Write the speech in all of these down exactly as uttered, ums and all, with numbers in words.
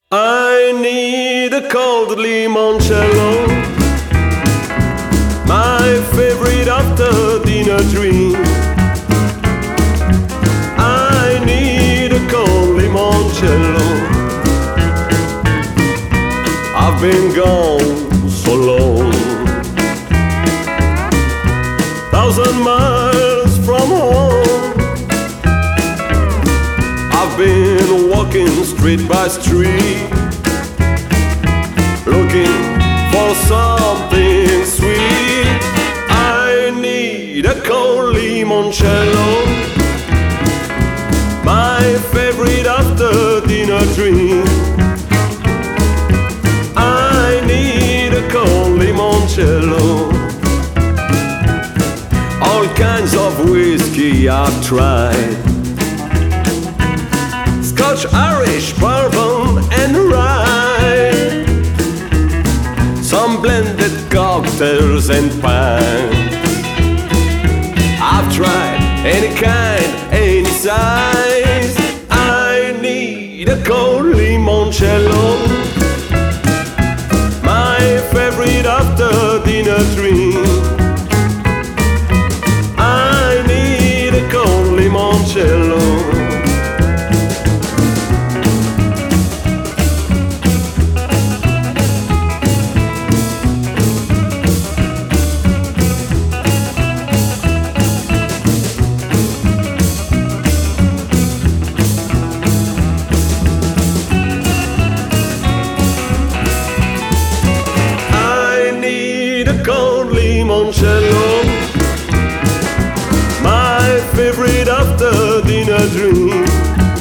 I need a cold limoncello, my favorite after dinner drink. I need a cold limoncello. I've been gone so long, thousand miles from home. I've been walking street by street, looking for something sweet. I need a cold limoncello, my favorite after dinner drink. I need a cold limoncello. All kinds of whiskey I've tried, Scotch, Irish, bourbon and rye, some blended cocktails and pine. I've tried any kind, any size. I need a cold limoncello, my favorite after dinner drink. I need a cold limoncello. Cold limoncello, my favorite after dinner drink.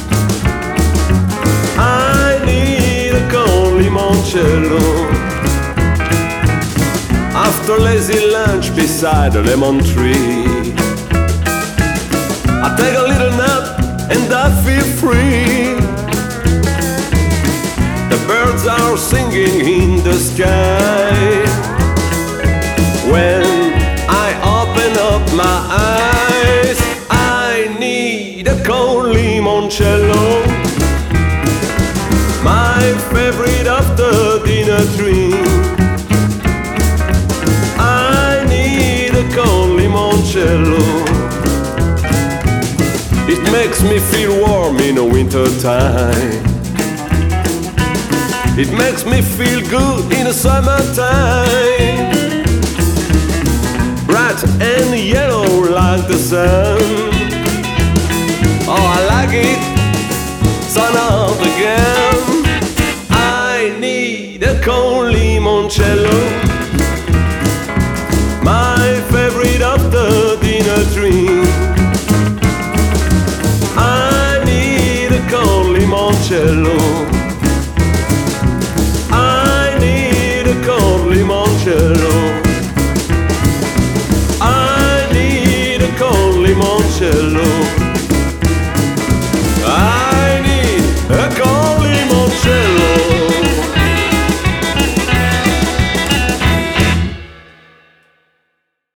I need a cold limoncello. After lazy lunch beside a lemon tree, I take a little nap and I feel free. The birds are singing in the sky. When I open up my eyes, I need a cold limoncello, my favorite after dinner drink. I need a cold limoncello. It makes me feel warm in the winter time. It makes me feel good in the summertime. Bright and yellow like the sun. Oh, I like it, sun out again.